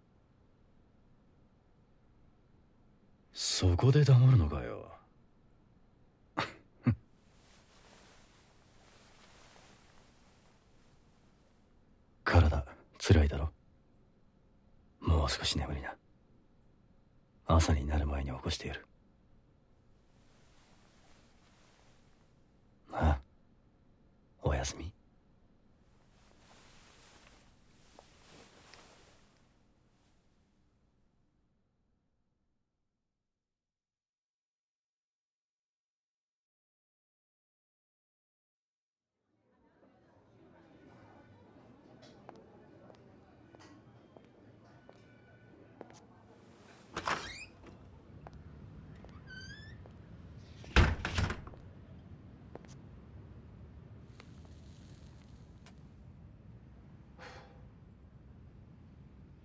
そこで黙るのかよ。体辛いだろ。もう少し眠りな。朝になる前に起こしてやる。ああ、おやすみ。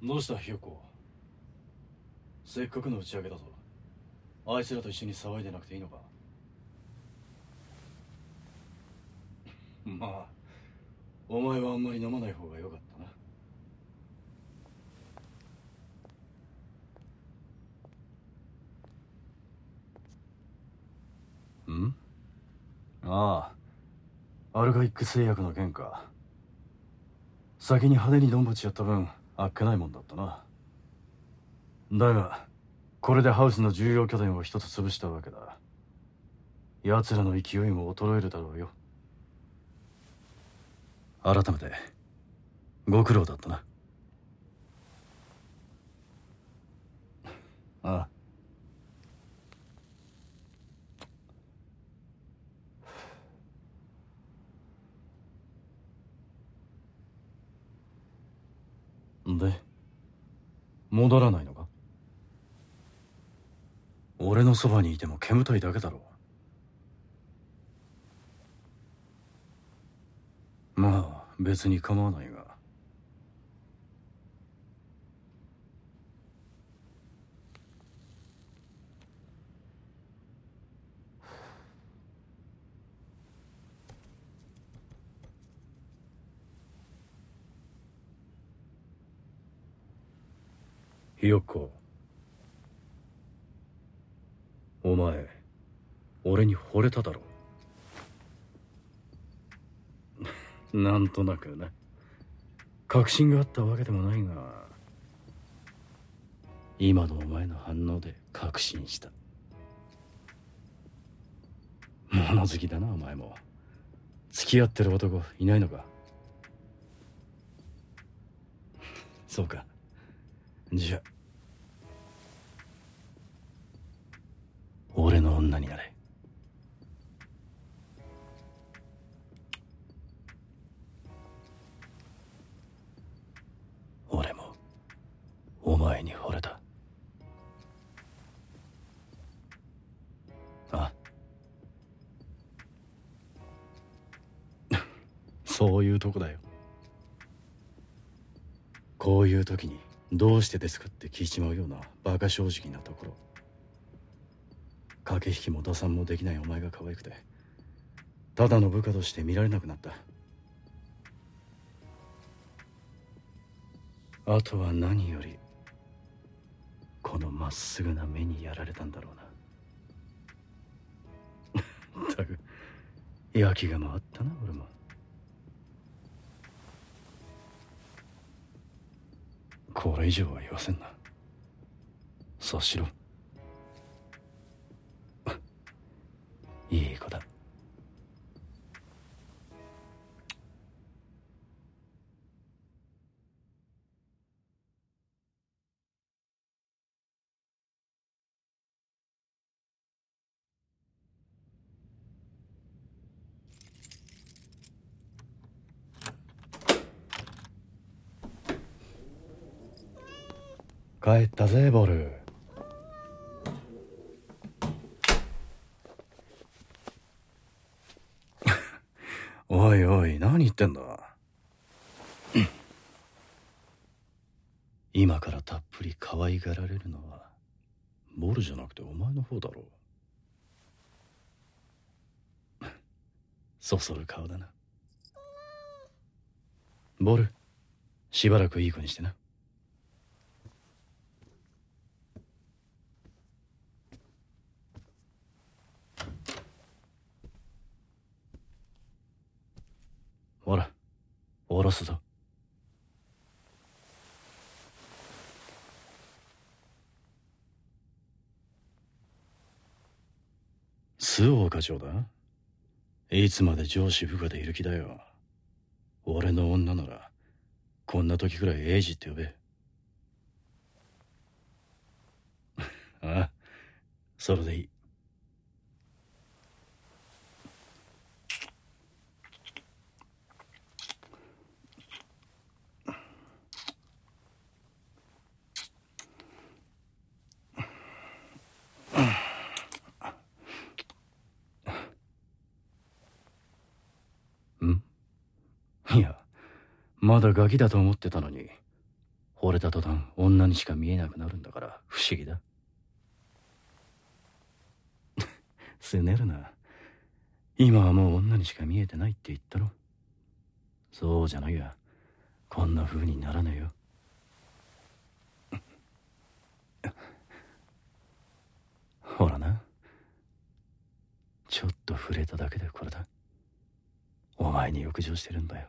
どうしたひよこ。せっかくの打ち上げだぞ。あいつらと一緒に騒いでなくていいのか。まあお前はあんまり飲まない方がよかったな。んああ、アルガイック製薬の件か。先に派手にドンぶちやった分あっけないもんだったな。だがこれでハウスの重要拠点を一つ潰したわけだ。奴らの勢いも衰えるだろうよ。改めてご苦労だったな。ああ。で戻らないのか。俺のそばにいても煙たいだけだろう。まあ別に構わないが。ひよっこ、お前俺に惚れただろ。なんとなくね。確信があったわけでもないが、今のお前の反応で確信した。物好きだなお前も。付き合ってる男いないのか。そうか。じゃ俺の女になれ。俺もお前に惚れた。あそういうとこだよ。こういう時にどうしてですかって聞いちまうようなバカ正直なところ。駆け引きも打算もできないお前が可愛くて、ただの部下として見られなくなった。あとは何よりこのまっすぐな目にやられたんだろうな。ったく焼きが回ったな俺も。これ以上は言わせんな。察しろ。いい子だ。帰ったぜボル。おいおい何言ってんだ。今からたっぷり可愛がられるのはボルじゃなくてお前の方だろう。そそる顔だな。ボル、しばらくいい子にしてな。ほら下ろすぞ。周防課長だ。いつまで上司部下でいる気だよ。俺の女ならこんな時くらいエイジって呼べ。ああ、それでいい。ん？いや、まだガキだと思ってたのに惚れた途端女にしか見えなくなるんだから不思議だ。すねるな。今はもう女にしか見えてないって言ったろ。そうじゃないや、こんな風にならねえよ。ほらな、ちょっと触れただけでこれだ。お前に欲情してるんだよ。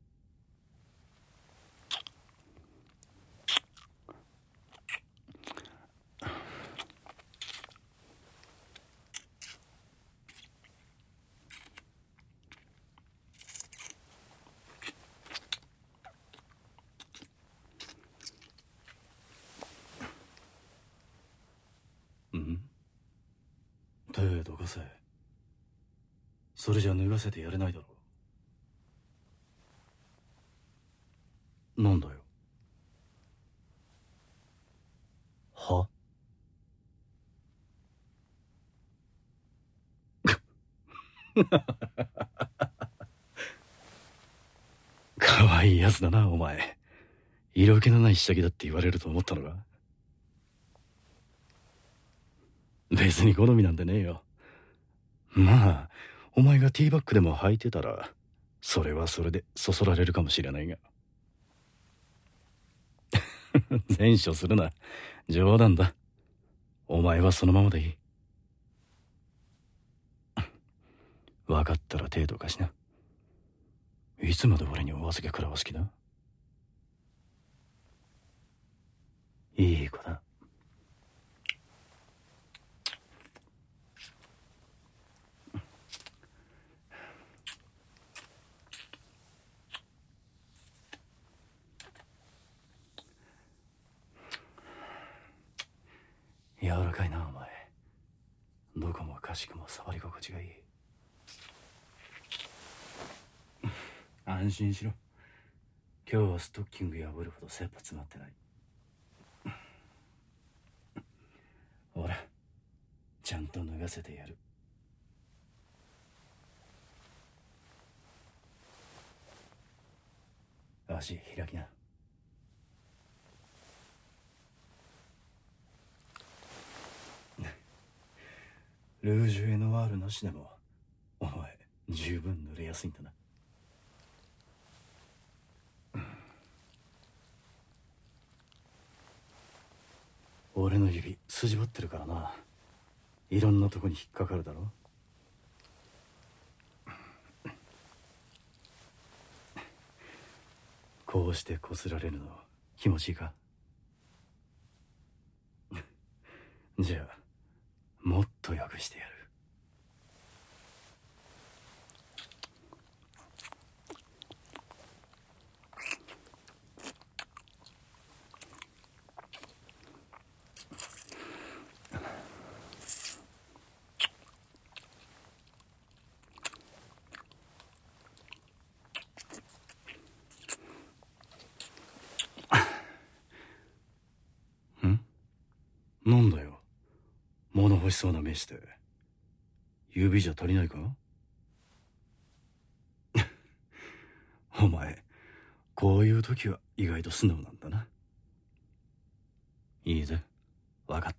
ん？手どかせ。それじゃ脱がせてやれないだろう。なんだよ。 は？かわいいやつだな、お前。色気のない下着だって言われると思ったのか？別に好みなんてねえよ。まあ、お前がティーバッグでも履いてたら、それはそれでそそられるかもしれないが。善処するな。冗談だ。お前はそのままでいい。分かったら手どかしな。いつまで俺にお預け食らわす気だ？いい子だ。柔らかいな、お前。どこもかしくも触り心地がいい。安心しろ。今日はストッキング破るほど切羽詰まってない。ほら、ちゃんと脱がせてやる。足開きな。ルージュエノワールなしでもお前十分濡れやすいんだな。俺の指筋張ってるからな。いろんなとこに引っかかるだろ。こうしてこすられるの気持ちいいか？じゃあもっとよくしてやる。なんだよ、物欲しそうな目して。指じゃ足りないか？お前こういう時は意外と素直なんだな。いいぜ、分かった。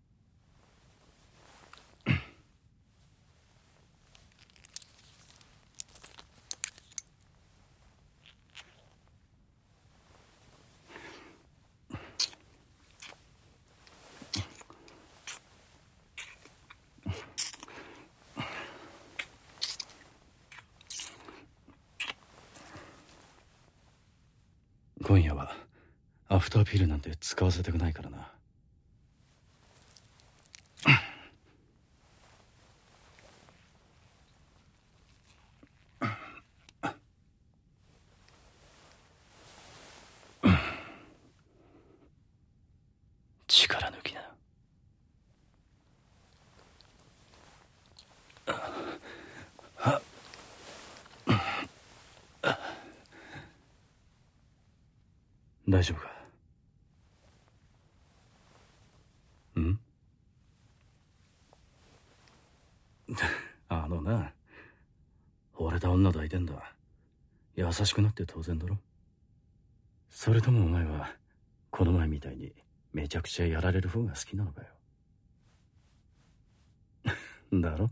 今夜はアフターピルなんて使わせたくないからな。力抜きな。大丈夫か？ん？あのな、惚れた女抱いてんだ。優しくなって当然だろ。それともお前はこの前みたいにめちゃくちゃやられる方が好きなのかよ。だろ？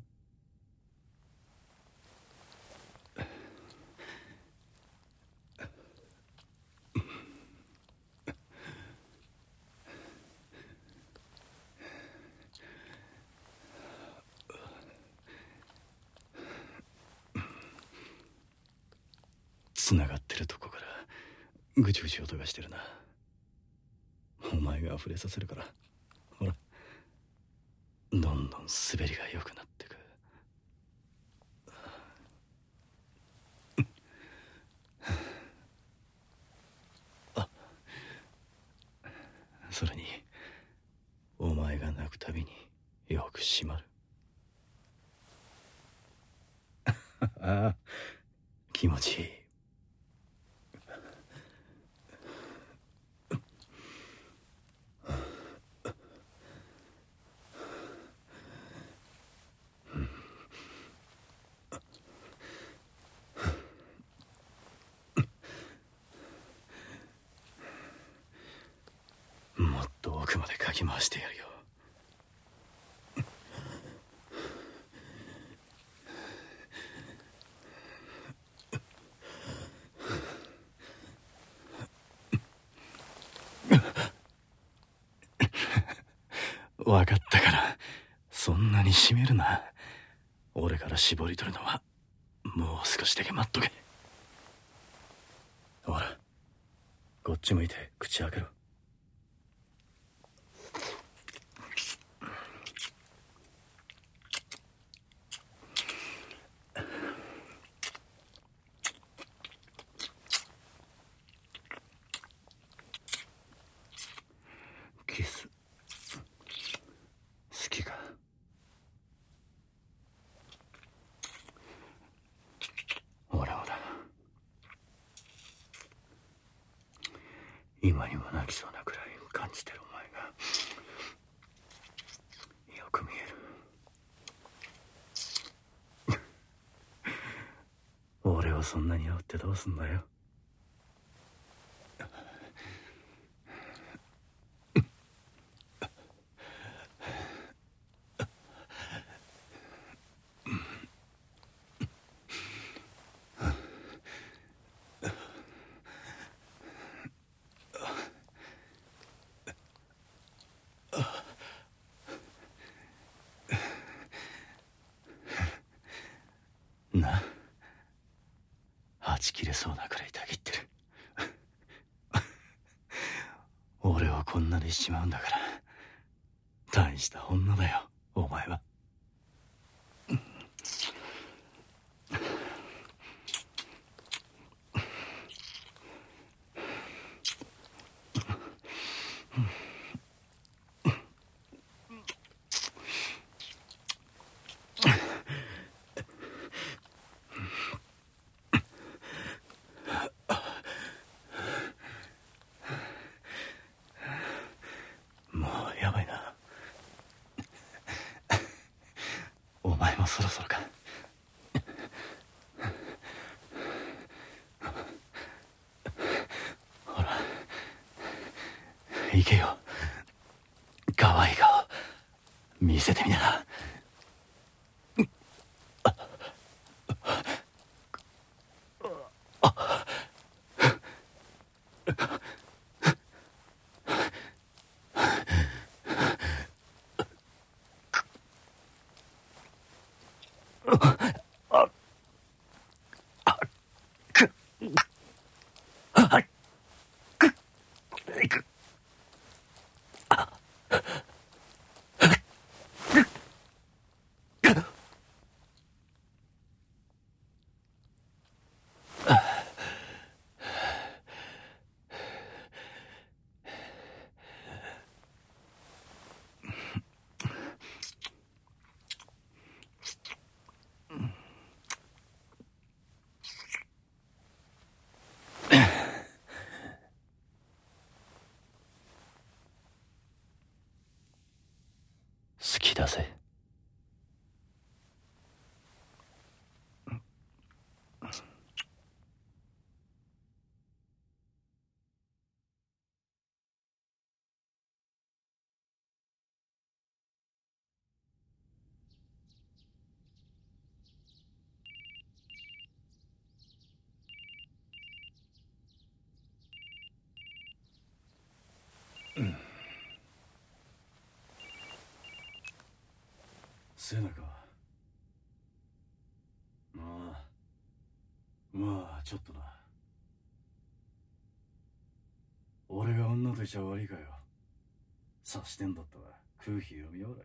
繋がってるとこからぐちぐち音がしてるな。お前が溢れさせるから、ほら、どんどん滑りが良くなってく。あ、それにお前が泣くたびによく締まる。ああ、気持ちいい。もっと奥までかき回してやるよ。わかったから、そんなに締めるな。俺から絞り取るのはもう少しだけ待っとけ。ほら、こっち向いて口開けろ。キス好きか？ほらほら、今にも泣きそうなくらい感じてるお前がよく見える。俺をそんなに煽ってどうすんだよ。な、はち切れそうなくらいたぎってる。俺をこんなにしちまうんだから、大した女だよお前は。もうやばいな。お前もそろそろか。ほら、行けよ。可愛い顔見せてみな。好きだぜ。 せなか。まあまあちょっとな。俺が女と言っちゃ悪いかよ。察してんだったら空気読みよ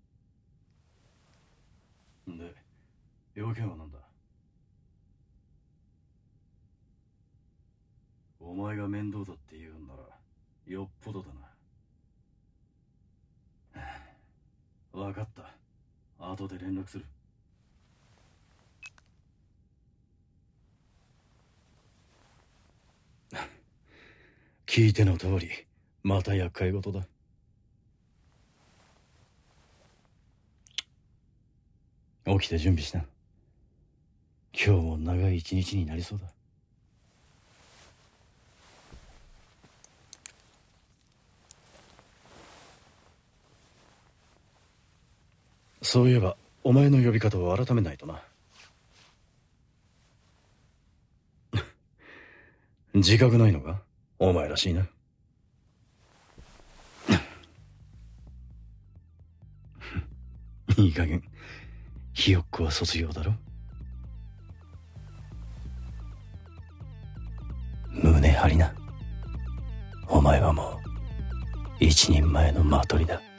うれ。で用件は何だ。お前が面倒だって言うんならよっぽどだな。分かった。後で連絡する。聞いての通り、また厄介事だ。起きて準備しな。今日も長い一日になりそうだ。そういえばお前の呼び方を改めないとな。自覚ないのか、お前らしいな。いい加減ひよっこは卒業だろ。胸張りな。お前はもう一人前のマトリだ。